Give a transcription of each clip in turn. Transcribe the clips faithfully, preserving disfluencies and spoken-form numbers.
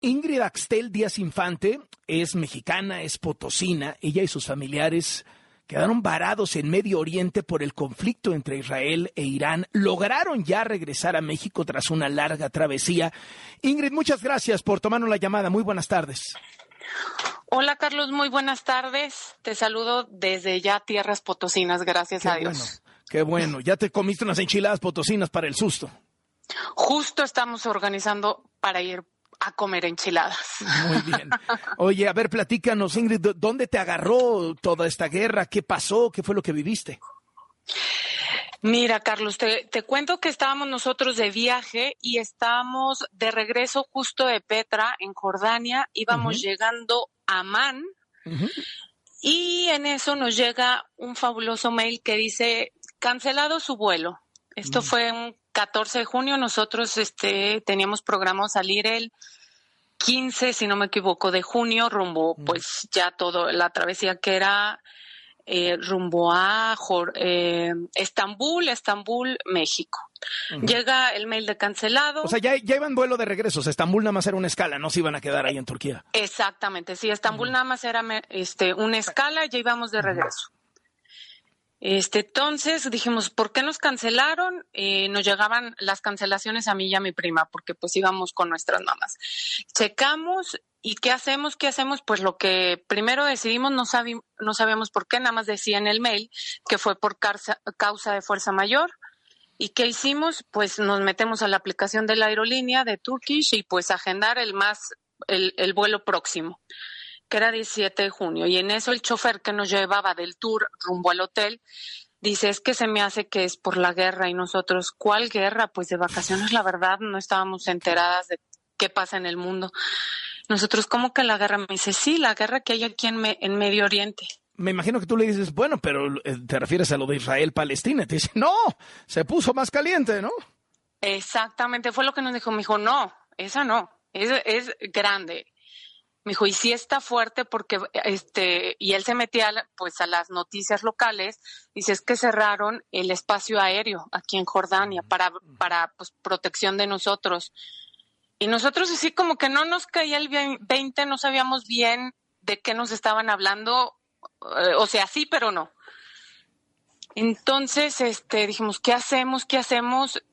Ingrid Axtel Díaz Infante es mexicana, es potosina. Ella y sus familiares quedaron varados en Medio Oriente por el conflicto entre Israel e Irán. Lograron ya regresar a México tras una larga travesía. Ingrid, muchas gracias por tomarnos la llamada. Muy buenas tardes. Hola, Carlos, muy buenas tardes. Te saludo desde ya tierras potosinas, gracias qué a Dios. Bueno, qué bueno. ¿Ya te comiste unas enchiladas potosinas para el susto? Justo estamos organizando para ir a comer enchiladas. Muy bien. Oye, a ver, platícanos, Ingrid, ¿dónde te agarró toda esta guerra? ¿Qué pasó? ¿Qué fue lo que viviste? Mira, Carlos, te, te cuento que estábamos nosotros de viaje y estábamos de regreso justo de Petra, en Jordania. Íbamos uh-huh. llegando a Amán uh-huh. y en eso nos llega un fabuloso mail que dice, cancelado su vuelo. Esto uh-huh. fue un catorce de junio, nosotros este, teníamos programado salir el quince, si no me equivoco, de junio, rumbo, uh-huh. pues ya todo, la travesía que era eh, rumbo a eh, Estambul, Estambul, México. Uh-huh. Llega el mail de cancelado. O sea, ya, ya iban vuelo de regreso, o sea, Estambul nada más era una escala, no se iban a quedar ahí en Turquía. Exactamente, sí, Estambul uh-huh. nada más era este, una escala, ya íbamos de regreso. Uh-huh. Este, entonces dijimos, ¿por qué nos cancelaron? Eh, nos llegaban las cancelaciones a mí y a mi prima, porque pues íbamos con nuestras mamás. Checamos, ¿y qué hacemos? ¿Qué hacemos? Pues lo que primero decidimos, no, sabi- no sabíamos por qué, nada más decía en el mail que fue por causa, causa de fuerza mayor. ¿Y qué hicimos? Pues nos metemos a la aplicación de la aerolínea de Turkish y pues agendar el más, el, el vuelo próximo, que era diecisiete de junio, y en eso el chofer que nos llevaba del tour rumbo al hotel dice, es que se me hace que es por la guerra, y nosotros, ¿cuál guerra? Pues de vacaciones, la verdad, no estábamos enteradas de qué pasa en el mundo. Nosotros, ¿cómo que la guerra? Me dice, sí, la guerra que hay aquí en, me- en Medio Oriente. Me imagino que tú le dices, bueno, pero te refieres a lo de Israel-Palestina. Te dice, no, se puso más caliente, ¿no? Exactamente, fue lo que nos dijo. Me dijo, no, esa no, es, es grande. Me dijo, y sí está fuerte porque, este, y él se metía pues a las noticias locales, dice, es que cerraron el espacio aéreo aquí en Jordania para, para pues protección de nosotros. Y nosotros así como que no nos caía el veinte, no sabíamos bien de qué nos estaban hablando, eh, o sea, sí, pero no. Entonces, este, dijimos, ¿qué hacemos? ¿Qué hacemos?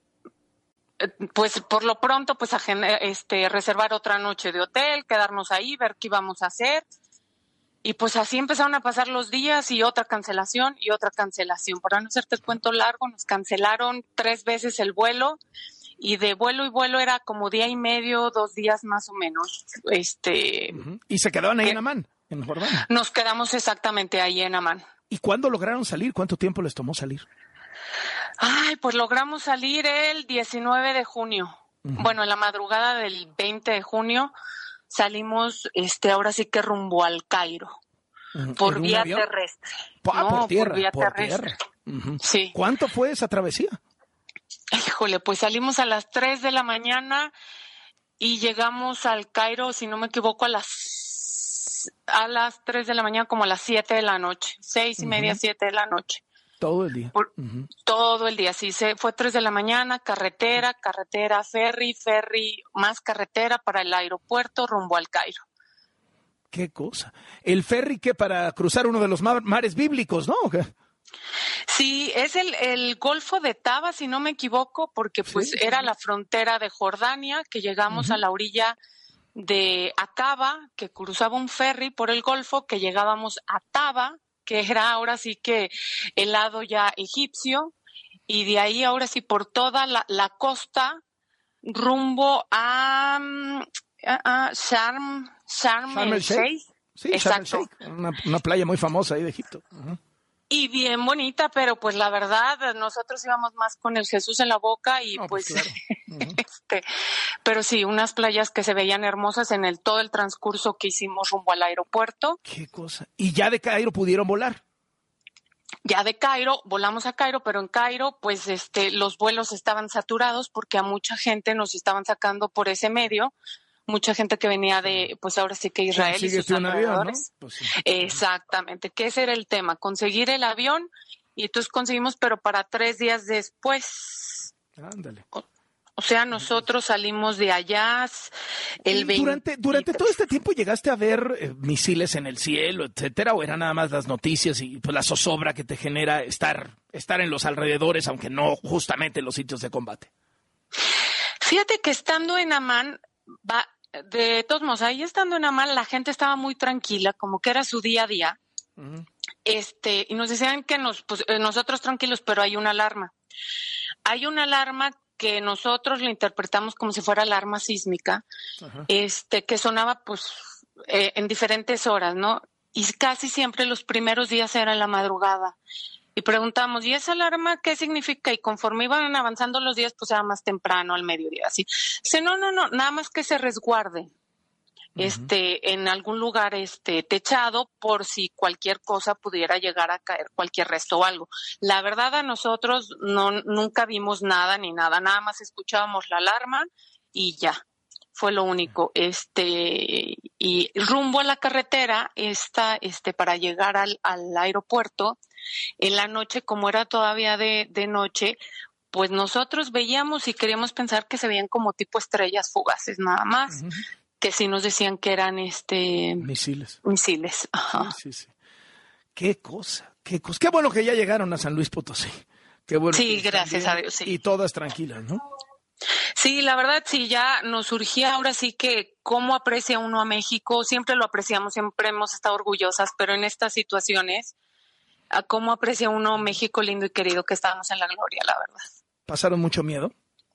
Pues por lo pronto, pues a, este, reservar otra noche de hotel, quedarnos ahí, ver qué íbamos a hacer. Y pues así empezaron a pasar los días y otra cancelación y otra cancelación. Para no hacerte el cuento largo, nos cancelaron tres veces el vuelo y de vuelo y vuelo era como día y medio, dos días más o menos. Este, uh-huh. ¿Y se quedaban ahí en Amán, en Jordania? Nos quedamos exactamente ahí en Amán. ¿Y cuándo lograron salir? ¿Cuánto tiempo les tomó salir? Ay, pues logramos salir el diecinueve de junio. Uh-huh. Bueno, en la madrugada del veinte de junio salimos, este, ahora sí que rumbo al Cairo, uh-huh. por vía avión? terrestre. Ah, no, por tierra, por vía por terrestre. Tierra. Uh-huh. Sí. ¿Cuánto fue esa travesía? Híjole, pues salimos a las tres de la mañana y llegamos al Cairo, si no me equivoco, a las a las tres de la mañana, como a las siete de la noche, seis y uh-huh. media, siete de la noche. Todo el día. Por, uh-huh. Todo el día, sí. Se fue tres de la mañana, carretera, carretera, ferry, ferry, más carretera para el aeropuerto rumbo al Cairo. Qué cosa. ¿El ferry que para cruzar uno de los mar, mares bíblicos, no? Sí, es el, el Golfo de Taba, si no me equivoco, porque pues sí, era sí. la frontera de Jordania, que llegamos uh-huh. a la orilla de Acaba, que cruzaba un ferry por el Golfo, que llegábamos a Taba, que era ahora sí que el lado ya egipcio, y de ahí ahora sí por toda la, la costa rumbo a, a, a Sharm, Sharm, Sharm el Sheikh. Sí, Sharm el Sheikh, una, una playa muy famosa ahí de Egipto. Uh-huh. Y bien bonita, pero pues la verdad, nosotros íbamos más con el Jesús en la boca y no, pues, pues claro. uh-huh. este, pero sí, unas playas que se veían hermosas en el todo el transcurso que hicimos rumbo al aeropuerto. Qué cosa. ¿Y ya de Cairo pudieron volar? Ya de Cairo, volamos a Cairo, pero en Cairo, pues este, los vuelos estaban saturados porque a mucha gente nos estaban sacando por ese medio. Mucha gente que venía de, pues ahora sí que Israel y sus alrededores. Avión, ¿no? Pues sí. Exactamente, que ese era el tema, conseguir el avión, y entonces conseguimos, pero para tres días después. Ándale. O, O sea, nosotros salimos de allá el veinte... Durante, durante todo este tiempo llegaste a ver eh, misiles en el cielo, etcétera, o eran nada más las noticias y pues la zozobra que te genera estar, estar en los alrededores, aunque no justamente en los sitios de combate. Fíjate que estando en Amán, va, de todos modos, ahí estando en Amán, la gente estaba muy tranquila, como que era su día a día. Uh-huh. Este, y nos decían que nos, pues, nosotros tranquilos, pero hay una alarma. Hay una alarma que nosotros lo interpretamos como si fuera alarma sísmica, uh-huh. este, que sonaba pues eh, en diferentes horas, ¿no? Y casi siempre los primeros días era en la madrugada. Y preguntamos, ¿y esa alarma qué significa? Y conforme iban avanzando los días, pues era más temprano, al mediodía, así. Dice, no, no, no, nada más que se resguarde. Este, en algún lugar este techado por si cualquier cosa pudiera llegar a caer, cualquier resto o algo. La verdad a nosotros no nunca vimos nada ni nada, nada más escuchábamos la alarma y ya, fue lo único. Este, y rumbo a la carretera esta, este, para llegar al, al aeropuerto, en la noche, como era todavía de, de noche, pues nosotros veíamos y queríamos pensar que se veían como tipo estrellas fugaces, nada más. Uh-huh. Que sí nos decían que eran este misiles. Misiles. Ajá. Sí, sí, sí. Qué cosa, qué cosa. Qué bueno que ya llegaron a San Luis Potosí. Qué bueno. Sí, gracias a Dios, sí. Y todas tranquilas, ¿no? Sí, la verdad sí, ya nos surgía ahora sí que cómo aprecia uno a México. Siempre lo apreciamos, siempre hemos estado orgullosas, pero en estas situaciones, a cómo aprecia uno a México lindo y querido, que estábamos en la gloria, la verdad. ¿Pasaron mucho miedo?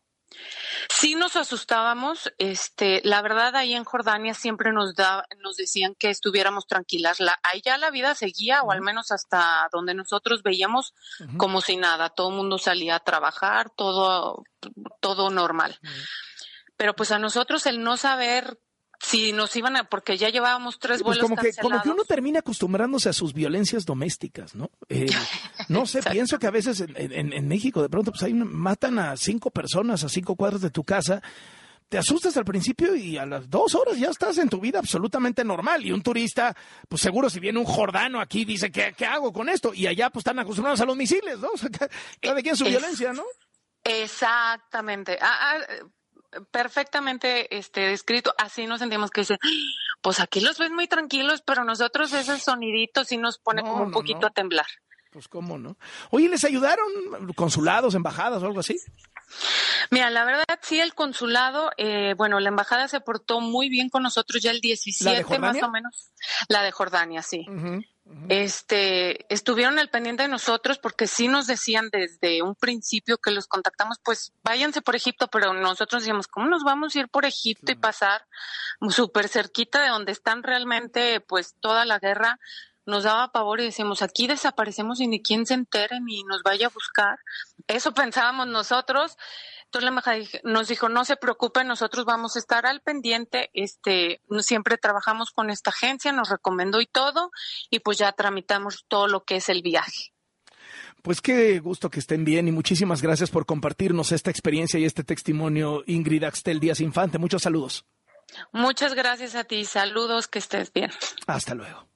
Sí nos asustábamos, este, la verdad ahí en Jordania siempre nos da, nos decían que estuviéramos tranquilas. La, ahí ya la vida seguía, uh-huh. o al menos hasta donde nosotros veíamos uh-huh. como si nada, todo el mundo salía a trabajar, todo, todo normal. Uh-huh. Pero pues a nosotros el no saber si nos iban a, porque ya llevábamos tres sí, pues vuelos como que, cancelados. como que uno termina acostumbrándose a sus violencias domésticas, ¿no? Eh, no sé, pienso que a veces en, en, en México de pronto pues ahí matan a cinco personas a cinco cuadras de tu casa, te asustas al principio y a las dos horas ya estás en tu vida absolutamente normal. Y un turista, pues seguro si viene un jordano aquí dice, ¿qué, qué hago con esto? Y allá pues están acostumbrados a los misiles, ¿no? O sea, cada quien su es, violencia, ¿no? Exactamente. Ah, ah, perfectamente este descrito, así nos sentimos que dicen, pues aquí los ves muy tranquilos, pero nosotros ese sonidito sí nos pone no, como un no, poquito no. a temblar. Pues cómo no. Oye, ¿les ayudaron consulados, embajadas o algo así? Mira, la verdad sí, el consulado, eh, bueno, la embajada se portó muy bien con nosotros ya el diecisiete más o menos. La de Jordania, sí. Uh-huh. Uh-huh. Este, estuvieron al pendiente de nosotros porque sí nos decían desde un principio que los contactamos, pues váyanse por Egipto, pero nosotros decíamos, ¿cómo nos vamos a ir por Egipto sí. y pasar súper cerquita de donde están realmente pues toda la guerra? Nos daba pavor y decíamos, aquí desaparecemos y ni quien se entere ni nos vaya a buscar. Eso pensábamos nosotros. Entonces la embajada nos dijo, no se preocupen, nosotros vamos a estar al pendiente, este, siempre trabajamos con esta agencia, nos recomendó y todo, y pues ya tramitamos todo lo que es el viaje. Pues qué gusto que estén bien y muchísimas gracias por compartirnos esta experiencia y este testimonio, Ingrid Axtel Díaz Infante. Muchos saludos. Muchas gracias a ti, saludos, que estés bien. Hasta luego.